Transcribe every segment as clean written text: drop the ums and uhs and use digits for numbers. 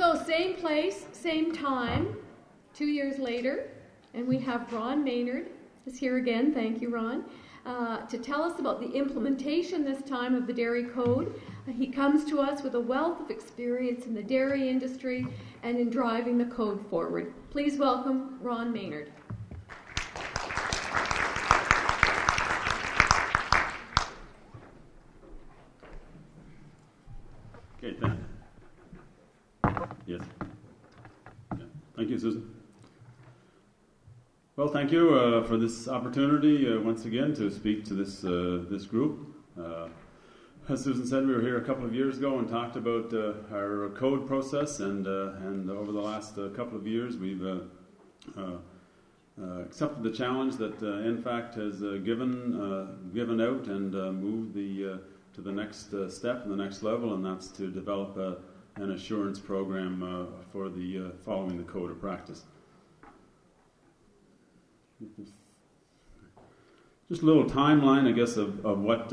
So same place, same time, 2 years later, and we have Ron Maynard is here again. Thank you, Ron. To tell us about the implementation this time of the Dairy Code. He comes to us with a wealth of experience in the dairy industry and in driving the code forward. Please welcome Ron Maynard. Okay, thank you. Yes. Yeah. Thank you, Susan. Well, thank you for this opportunity once again to speak to this group. As Susan said, we were here a couple of years ago and talked about our code process, and over the last couple of years, we've accepted the challenge that NFACT has given out and moved to the next step and the next level, and that's to develop an assurance program for the following the code of practice. Just a little timeline, I guess, of what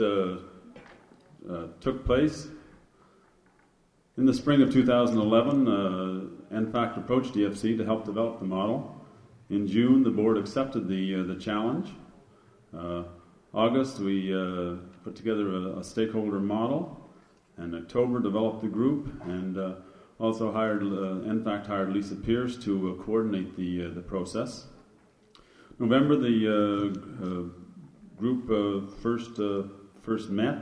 took place. In the spring of 2011, NFACT approached DFC to help develop the model. In June, the board accepted the challenge. August, we put together a stakeholder model. And October, developed the group, and also NFACT hired Lisa Pierce to coordinate the process. November, the group first met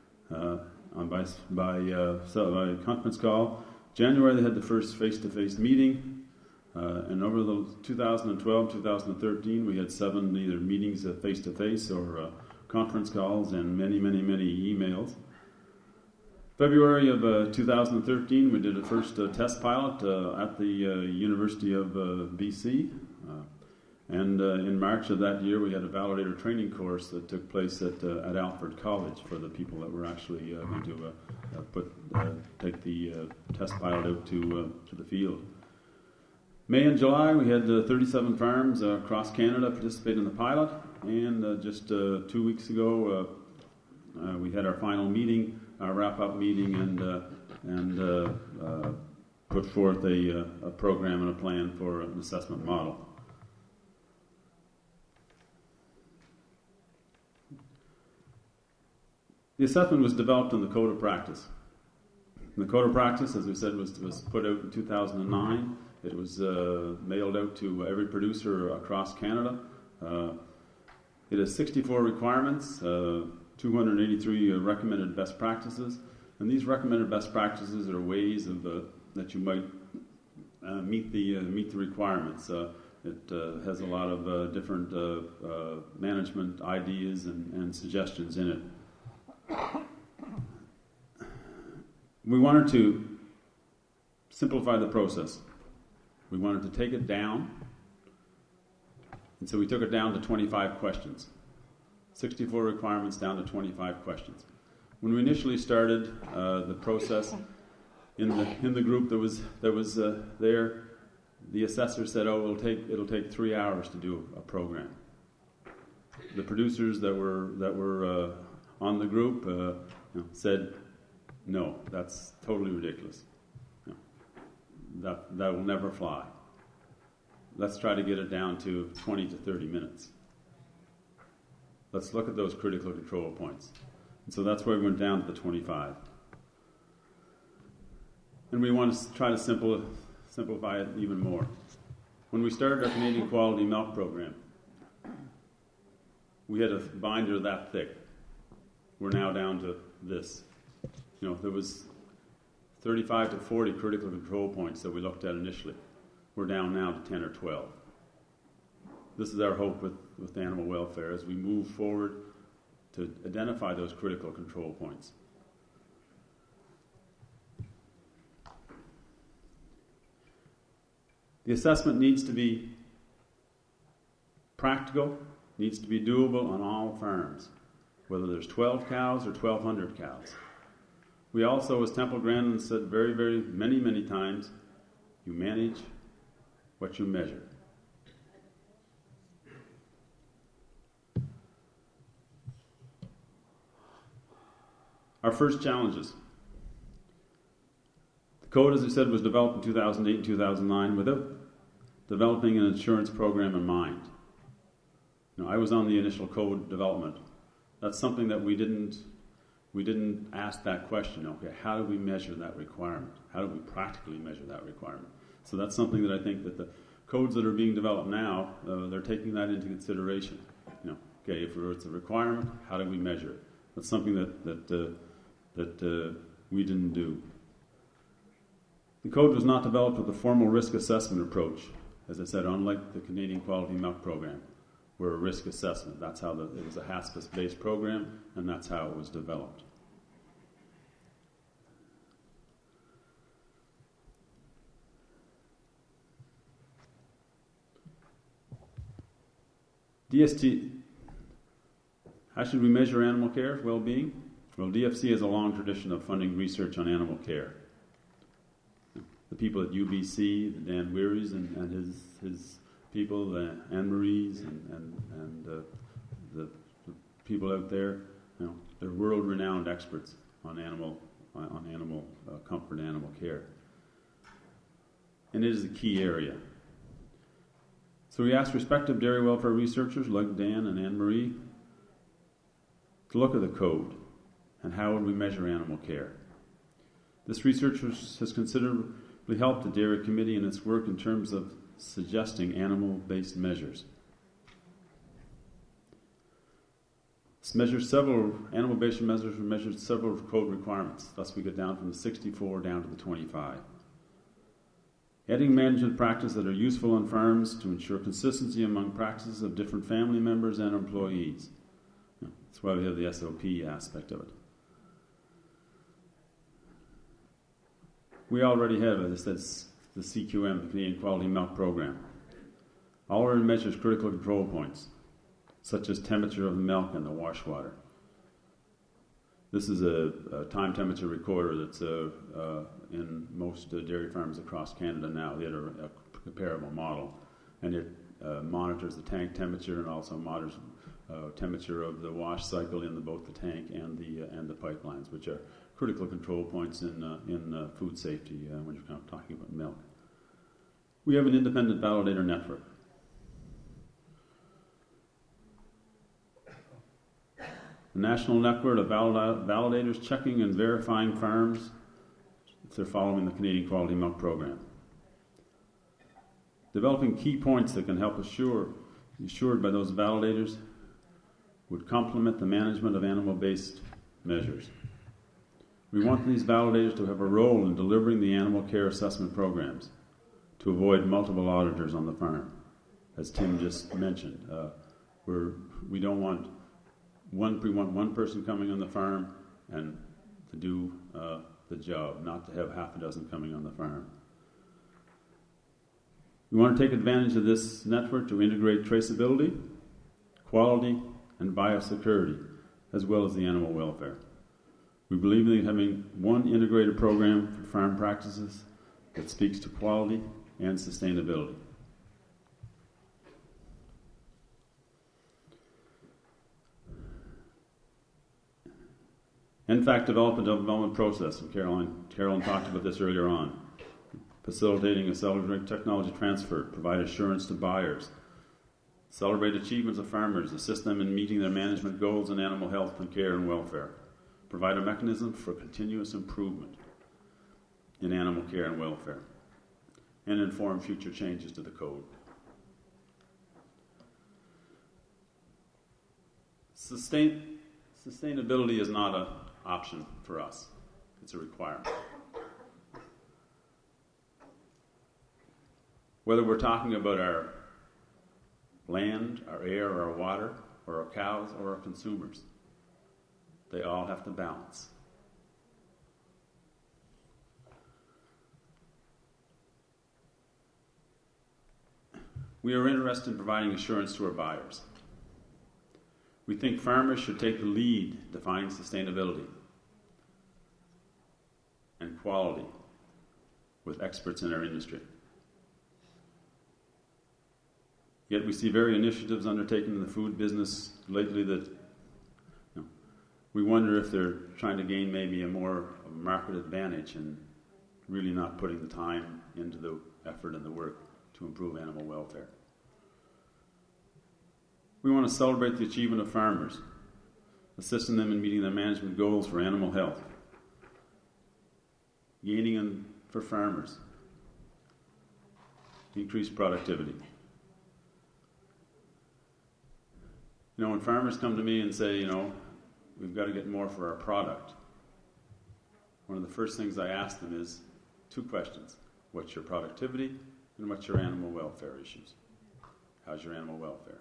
by conference call. January, they had the first face-to-face meeting, and over the 2012, 2013, we had 7 either meetings face-to-face or conference calls and many emails. February of 2013, we did a first test pilot at the University of BC. And in March of that year, we had a validator training course that took place at Alfred College for the people that were actually going to take the test pilot out to the field. May and July, we had 37 farms across Canada participate in the pilot, and just 2 weeks ago, we had our final meeting, our wrap-up meeting, and put forth a program and a plan for an assessment model. The assessment was developed in the Code of Practice. The Code of Practice, as we said, was put out in 2009. It was mailed out to every producer across Canada. It has 64 requirements, 283 recommended best practices, and these recommended best practices are ways of that you might meet the requirements. It has a lot of different management ideas and suggestions in it. We wanted to simplify the process. We wanted to take it down, and so we took it down to 25 questions. 64 requirements down to 25 questions. When we initially started the process, in the group that was there, the assessor said, "Oh, it'll take 3 hours to do a program." The producers that were on the group said, "No, that's totally ridiculous. That will never fly. Let's try to get it down to 20 to 30 minutes. Let's look at those critical control points." And so that's why we went down to the 25. And we want to try to simplify it even more. When we started our Canadian Quality Milk Program, we had a binder that thick. We're now down to this. There was 35 to 40 critical control points that we looked at initially. We're down now to 10 or 12. This is our hope with animal welfare as we move forward to identify those critical control points. The assessment needs to be practical, needs to be doable on all farms, whether there's 12 cows or 1,200 cows. We also, as Temple Grandin said very, very many times, you manage what you measure. Our first challenges. The code, as I said, was developed in 2008 and 2009 without developing an insurance program in mind. I was on the initial code development. That's something that we didn't ask that question. Okay, how do we measure that requirement? How do we practically measure that requirement? So that's something that I think that the codes that are being developed now, they're taking that into consideration. Okay, if it's a requirement, how do we measure it? That's something that we didn't do. The code was not developed with a formal risk assessment approach. As I said, unlike the Canadian Quality Milk Program, where a risk assessment. That's how it was a HASPIS-based program, and that's how it was developed. DST, how should we measure animal care well-being? Well, DFC has a long tradition of funding research on animal care. The people at UBC, Dan Weary's and his people, the Anne Marie's and the people out there, they're world-renowned experts on animal comfort and animal care. And it is a key area. So we asked respective dairy welfare researchers like Dan and Anne Marie to look at the code and how would we measure animal care. This research has considerably helped the Dairy Committee in its work in terms of suggesting animal-based measures. Animal-based measures measured several code requirements. Thus we get down from the 64 down to the 25. Adding management practices that are useful on farms to ensure consistency among practices of different family members and employees. That's why we have the SOP aspect of it. We already have, as I said, the CQM, the Canadian Quality Milk Program. All our measures critical control points, such as temperature of the milk and the wash water. This is a time temperature recorder that's in most dairy farms across Canada now. They had a comparable model, and it monitors the tank temperature and also monitors temperature of the wash cycle in both the tank and the pipelines, which are critical control points in food safety when you're talking about milk. We have an independent validator network. A national network of validators checking and verifying farms if they're following the Canadian Quality Milk Program. Developing key points that can help assured by those validators would complement the management of animal-based measures. We want these validators to have a role in delivering the animal care assessment programs to avoid multiple auditors on the farm. As Tim just mentioned, we don't want one person coming on the farm and to do the job, not to have half a dozen coming on the farm. We want to take advantage of this network to integrate traceability, quality, and biosecurity, as well as the animal welfare. We believe in having one integrated program for farm practices that speaks to quality and sustainability. NFAC developed a development process, and Carolyn talked about this earlier on. Facilitating accelerated technology transfer, provide assurance to buyers, celebrate achievements of farmers, assist them in meeting their management goals in animal health and care and welfare, provide a mechanism for continuous improvement in animal care and welfare, and inform future changes to the code. Sustainability is not an option for us. It's a requirement. Whether we're talking about our land, our air, our water, or our cows, or our consumers, they all have to balance. We are interested in providing assurance to our buyers. We think farmers should take the lead defining sustainability and quality with experts in our industry. Yet we see various initiatives undertaken in the food business lately that we wonder if they're trying to gain maybe a more market advantage and really not putting the time into the effort and the work to improve animal welfare. We want to celebrate the achievement of farmers, assisting them in meeting their management goals for animal health, gaining for farmers, increased productivity. You know, when farmers come to me and say, you know, we've got to get more for our product, one of the first things I ask them is two questions. What's your productivity and what's your animal welfare issues? How's your animal welfare?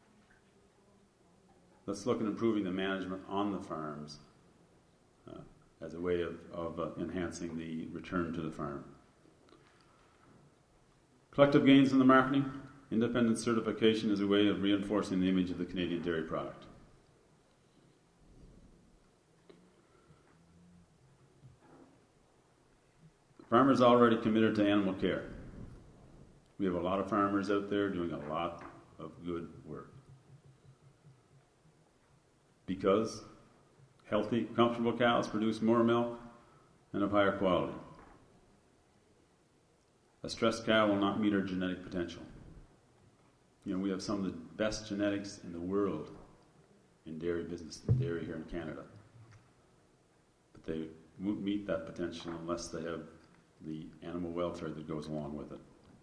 Let's look at improving the management on the farms as a way of enhancing the return to the farm. Collective gains in the marketing. Independent certification is a way of reinforcing the image of the Canadian dairy product. Farmers are already committed to animal care. We have a lot of farmers out there doing a lot of good work. Because healthy, comfortable cows produce more milk and of higher quality. A stressed cow will not meet her genetic potential. You know, we have some of the best genetics in the world in dairy business, dairy here in Canada. But they won't meet that potential unless they have the animal welfare that goes along with it.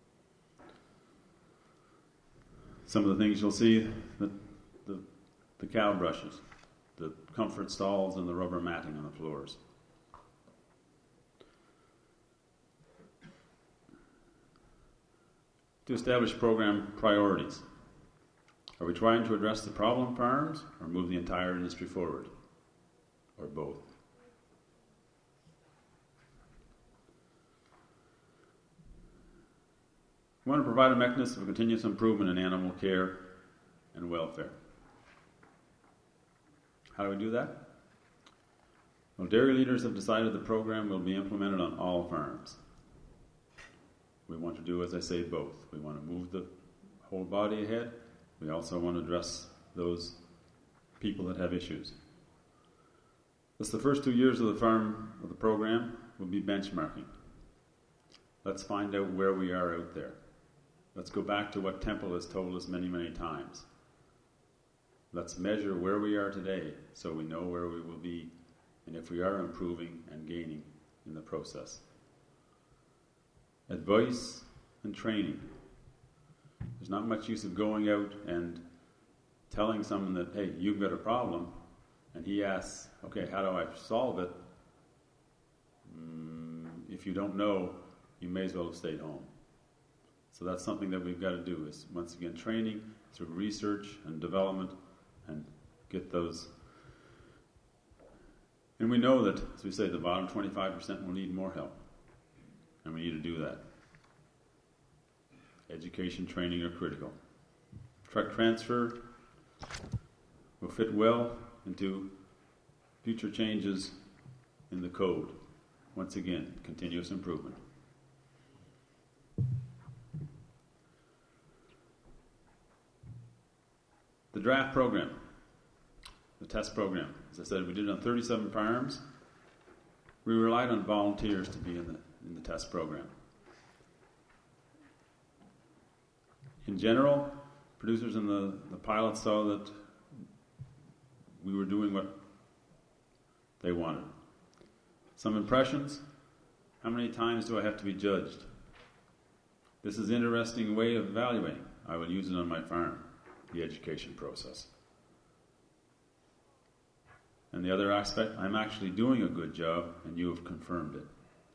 Some of the things you'll see, the cow brushes, the comfort stalls, and the rubber matting on the floors. To establish program priorities. Are we trying to address the problem farms or move the entire industry forward? Or both? We want to provide a mechanism of continuous improvement in animal care and welfare. How do we do that? Well, dairy leaders have decided the program will be implemented on all farms. We want to do, as I say, both. We want to move the whole body ahead. We also want to address those people that have issues. Thus, the first 2 years of the program will be benchmarking. Let's find out where we are out there. Let's go back to what Temple has told us many, many times. Let's measure where we are today so we know where we will be and if we are improving and gaining in the process. Advice and training. There's not much use of going out and telling someone that, hey, you've got a problem, and he asks, okay, how do I solve it? If you don't know, you may as well have stayed home. So that's something that we've got to do is, once again, training through research and development and get those. And we know that, as we say, the bottom 25% will need more help. And we need to do that. Education, training are critical. Truck transfer will fit well into future changes in the code. Once again, continuous improvement. The draft program, the test program. As I said, we did it on 37 farms. We relied on volunteers to be in the test program. In general, producers in the pilot saw that we were doing what they wanted. Some impressions. How many times do I have to be judged? This is an interesting way of evaluating. I will use it on my farm, the education process. And the other aspect, I'm actually doing a good job and you have confirmed it.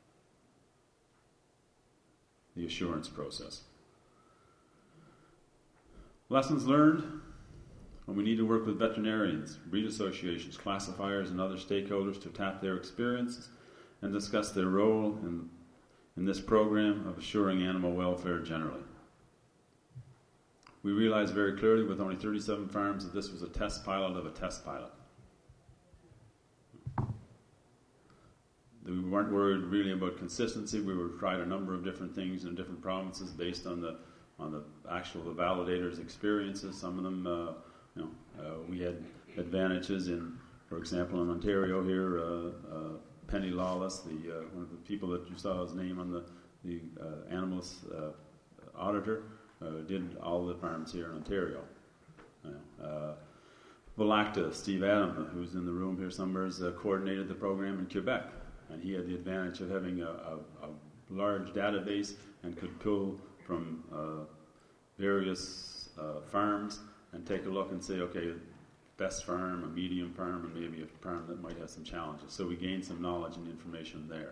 The assurance process. Lessons learned. When we need to work with veterinarians, breed associations, classifiers, and other stakeholders to tap their experiences and discuss their role in this program of assuring animal welfare generally. We realized very clearly with only 37 farms that this was a test pilot of a test pilot. We weren't worried really about consistency. We tried a number of different things in different provinces based on the actual validators' experiences. Some of them, we had advantages in, for example, in Ontario here, Penny Lawless, one of the people that you saw his name on the animals auditor, did all the farms here in Ontario. Velacta, Steve Adam, who's in the room here somewhere, coordinated the program in Quebec, and he had the advantage of having a large database and could pull from various farms and take a look and say, okay, best farm, a medium farm, and maybe a farm that might have some challenges. So we gained some knowledge and information there.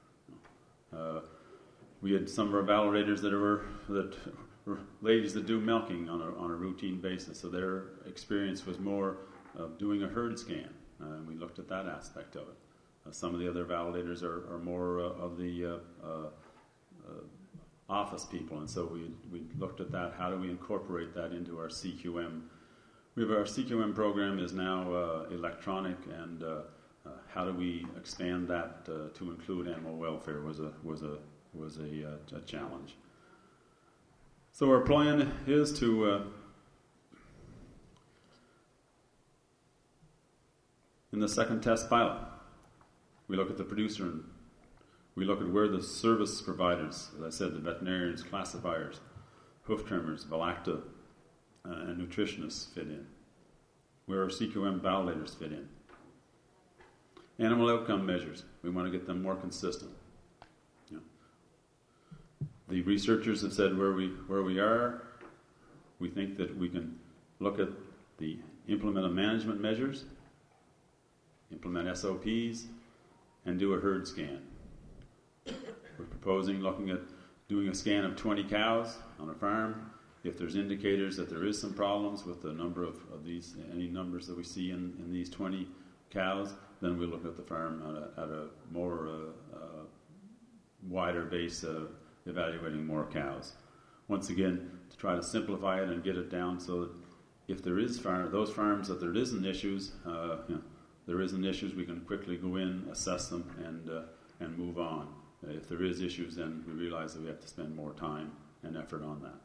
We had some of our validators that were ladies that do milking on a routine basis, so their experience was more of doing a herd scan, and we looked at that aspect of it. Some of the other validators are more of the office people, and so we looked at that. How do we incorporate that into our CQM? Our CQM program is now electronic, and how do we expand that to include animal welfare was a challenge. So our plan is to, in the second test pilot, we look at the producer and we look at where the service providers, as I said, the veterinarians, classifiers, hoof trimmers, Velacta, and nutritionists fit in, where our CQM validators fit in. Animal outcome measures, we want to get them more consistent. The researchers have said where we are. We think that we can look at the implement management measures, implement SOPs, and do a herd scan. We're proposing looking at doing a scan of 20 cows on a farm. If there's indicators that there is some problems with the number of these, any numbers that we see in these 20 cows, then we'll look at the farm at a more wider base, evaluating more cows. Once again, to try to simplify it and get it down so that if there is those farms that there isn't issues, we can quickly go in, assess them, and move on. If there is issues, then we realize that we have to spend more time and effort on that.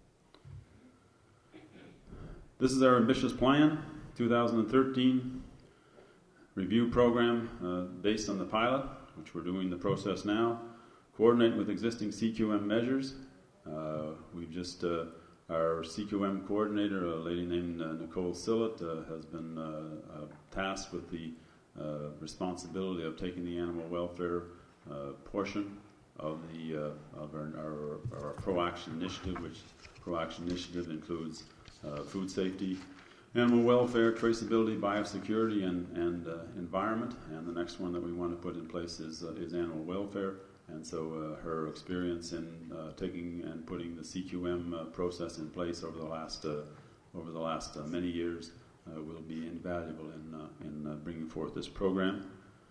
This is our ambitious plan, 2013 review program based on the pilot, which we're doing the process now. Coordinate with existing CQM measures. We've just, our CQM coordinator, a lady named Nicole Sillett, has been tasked with the responsibility of taking the animal welfare portion of our ProAction initiative, which ProAction initiative includes food safety, animal welfare, traceability, biosecurity, and environment. And the next one that we want to put in place is animal welfare. And so her experience in taking and putting the CQM process in place over the last many years will be invaluable in bringing forth this program.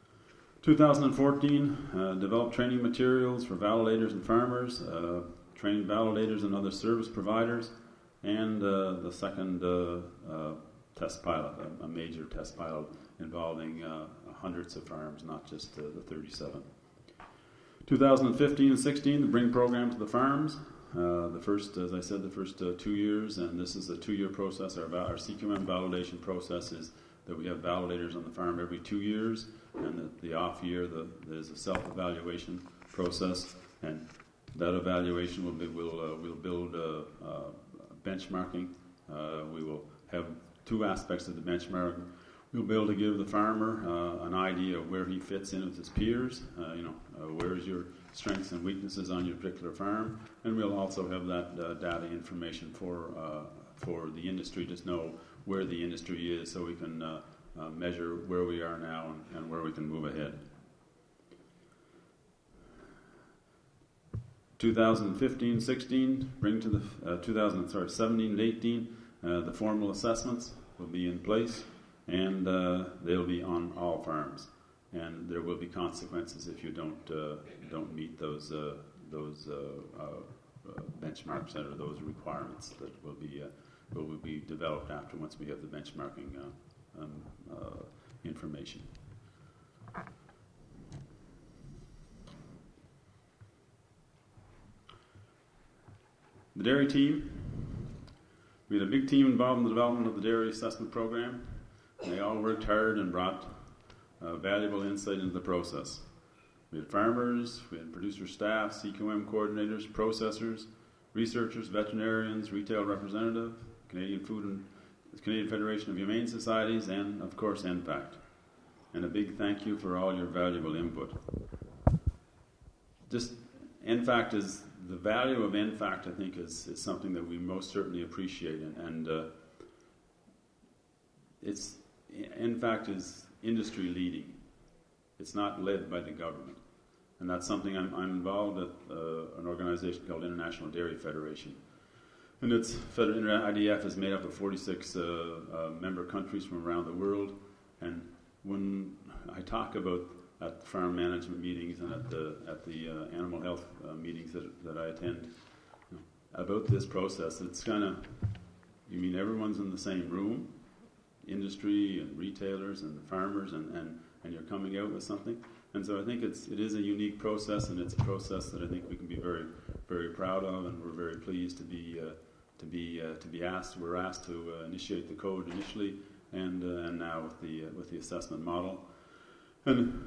2014, develop training materials for validators and farmers, train validators and other service providers, and the second test pilot, a major test pilot involving hundreds of farms, not just the 37. 2015 and 16, the Bring program to the farms. The first, as I said, the first 2 years, and this is a 2-year process. Our CQM validation process is that we have validators on the farm every 2 years, and the off year there's a self-evaluation process, and that evaluation will build benchmarking. We will have 2 aspects of the benchmarking. We'll be able to give the farmer an idea of where he fits in with his peers. Where's your strengths and weaknesses on your particular farm, and we'll also have that data information for the industry to know where the industry is, so we can measure where we are now and where we can move ahead. 2015-16, bring to the 17 and 18, the formal assessments will be in place. And they'll be on all farms, and there will be consequences if you don't meet those benchmarks or those requirements that will be developed after once we have the benchmarking information. The dairy team. We had a big team involved in the development of the dairy assessment program. They all worked hard and brought valuable insight into the process. We had farmers, we had producer staff, CQM coordinators, processors, researchers, veterinarians, retail representative, Canadian Federation of Humane Societies, and of course NFACT. And a big thank you for all your valuable input. Just NFACT is the value of NFACT. I think is something that we most certainly appreciate, and it's NFACT is industry leading. It's not led by the government. And that's something I'm involved with an organization called International Dairy Federation. And IDF is made up of 46 member countries from around the world. And when I talk about at the farm management meetings and at the animal health meetings that I attend about this process, it's kind of, you mean everyone's in the same room, industry and retailers and farmers, and you're coming out with something. And so I think it is a unique process, and it's a process that I think we can be very, very proud of, and we're very pleased to be asked. We're asked to initiate the code initially, and now with the assessment model. And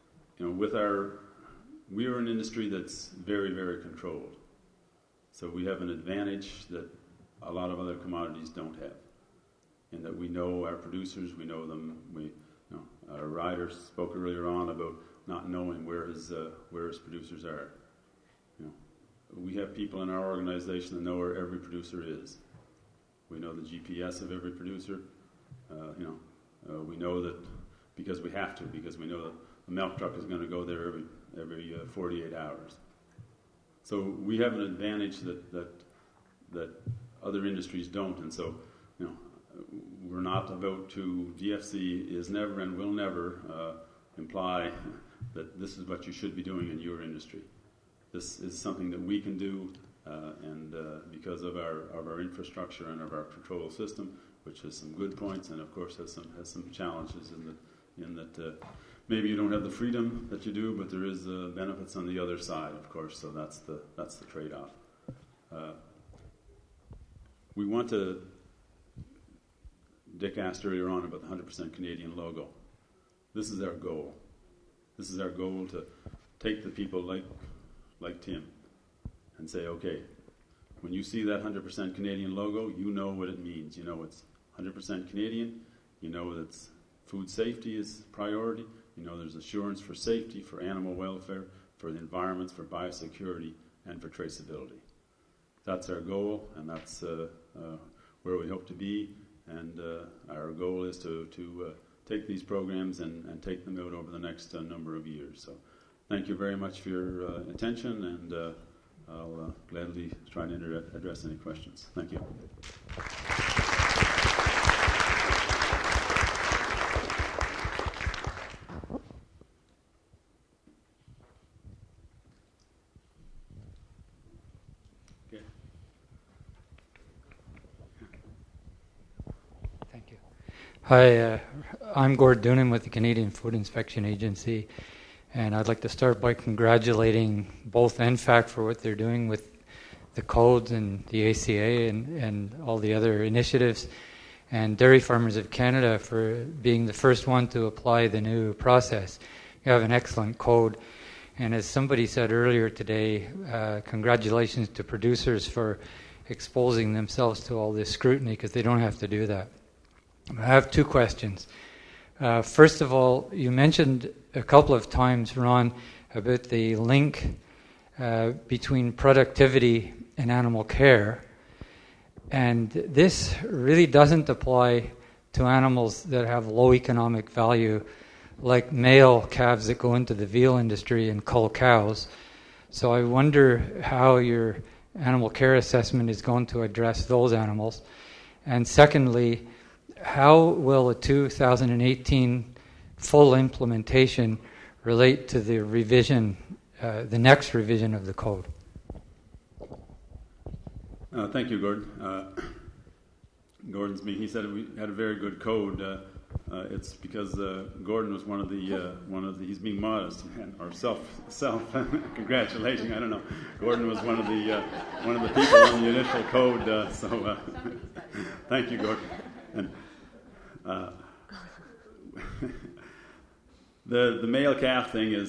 we are an industry that's very, very controlled. So we have an advantage that a lot of other commodities don't have, in that we know our producers, we know them. Our rider spoke earlier on about not knowing where his producers are. We have people in our organization that know where every producer is. We know the GPS of every producer. We know that because we have to, because we know that the milk truck is going to go there every 48 hours. So we have an advantage that other industries don't, and so we're not about to. DFC is never and will never imply that this is what you should be doing in your industry. This is something that we can do, and because of our infrastructure and of our control system, which has some good points and of course has some challenges in that maybe you don't have the freedom that you do, but there is benefits on the other side, of course. So that's the trade-off. We want to. Dick asked earlier on about the 100% Canadian logo. This is our goal. This is our goal, to take the people like Tim and say, okay, when you see that 100% Canadian logo, you know what it means. You know it's 100% Canadian. You know that food safety is priority. You know there's assurance for safety, for animal welfare, for the environments, for biosecurity, and for traceability. That's our goal, and that's where we hope to be. And our goal is to take these programs and take them out over the next number of years. So thank you very much for your attention, and I'll gladly try to address any questions. Thank you. Hi, I'm Gord Doonan with the Canadian Food Inspection Agency, and I'd like to start by congratulating both NFACT for what they're doing with the codes and the ACA and all the other initiatives, and Dairy Farmers of Canada for being the first one to apply the new process. You have an excellent code, and as somebody said earlier today, congratulations to producers for exposing themselves to all this scrutiny, because they don't have to do that. I have two questions. First of all, you mentioned a couple of times, Ron, about the link between productivity and animal care. And this really doesn't apply to animals that have low economic value, like male calves that go into the veal industry and cull cows. So I wonder how your animal care assessment is going to address those animals. And secondly, how will a 2018 full implementation relate to the revision, the next revision of the code? Thank you, Gordon. Gordon's me. He said we had a very good code. It's because Gordon was one of the. He's being modest or self congratulating. I don't know. Gordon was one of the people on the initial code. So thank you, Gordon. And, The male calf thing is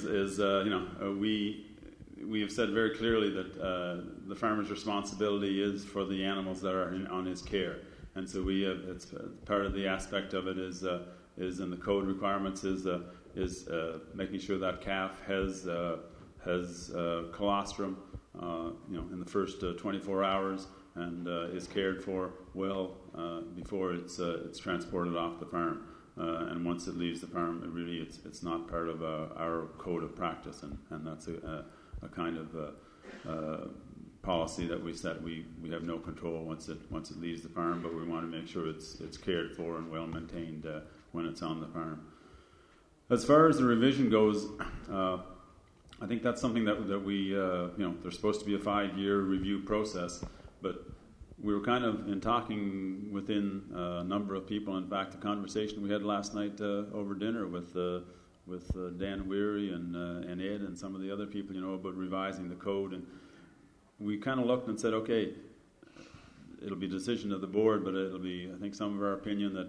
we have said very clearly that the farmer's responsibility is for the animals that are on his care, and so it's part of the aspect of it is in the code requirements is making sure that calf has colostrum in the first 24 hours and is cared for well before it's transported off the farm. And once it leaves the farm, it's not part of our code of practice, and that's a kind of policy that we set. We have no control once it leaves the farm, but we want to make sure it's cared for and well maintained when it's on the farm. As far as the revision goes, I think that's something that we there's supposed to be a 5-year review process, but we were kind of in talking within a number of people. In fact, the conversation we had last night over dinner with Dan Weary and Ed and some of the other people, about revising the code, and we kind of looked and said, okay, it'll be a decision of the board, but it'll be, I think, some of our opinion that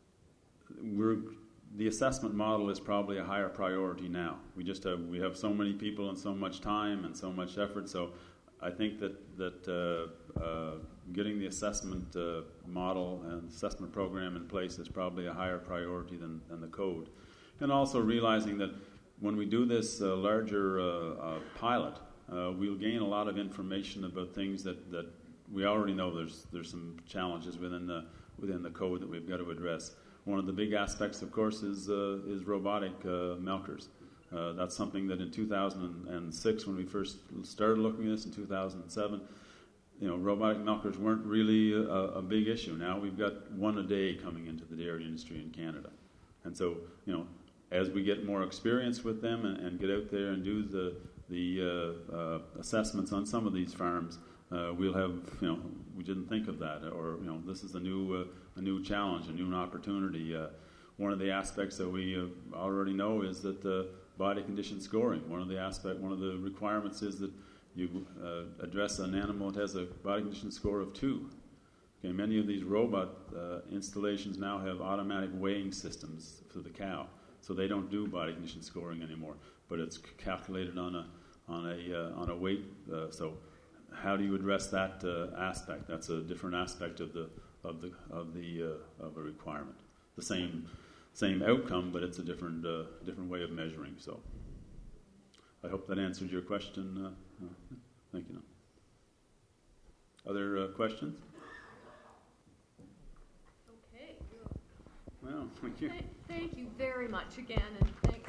the assessment model is probably a higher priority now. We have so many people and so much time and so much effort, so I think that getting the assessment model and assessment program in place is probably a higher priority than the code. And also realizing that when we do this larger pilot, we'll gain a lot of information about things that we already know there's some challenges within the code that we've got to address. One of the big aspects, of course, is robotic milkers. That's something that in 2006, when we first started looking at this in 2007, robotic milkers weren't really a big issue. Now we've got one a day coming into the dairy industry in Canada. And so, as we get more experience with them and get out there and do the assessments on some of these farms, we'll have, we didn't think of that, or, this is a new challenge, a new opportunity. One of the aspects that we already know is that body condition scoring. One of the requirements is that you address an animal that has a body condition score of 2. Okay, many of these robot installations now have automatic weighing systems for the cow, so they don't do body condition scoring anymore. But it's calculated on a weight. So how do you address that aspect? That's a different aspect of a requirement. The same outcome, but it's a different way of measuring. So I hope that answered your question. Thank you. Other questions? Okay. Well, thank you. Thank you very much again, and thank